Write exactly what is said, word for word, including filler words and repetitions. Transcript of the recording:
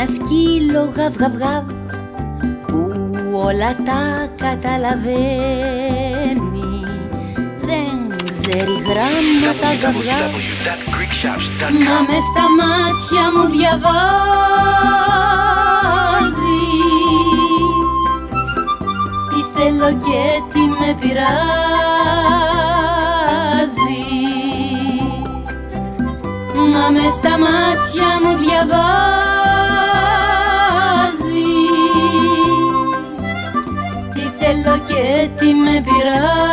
ένα σκύλο γαβ γαβ γαβ που όλα τα καταλαβαίνει. Δεν ξέρει γράμματα γαβ γαβ, μα μες στα μάτια μου διαβάζει τι θέλω και τι με πειράζει. Μα μες στα μάτια μου διαβάζει τι θέλω και τι με πειράζει.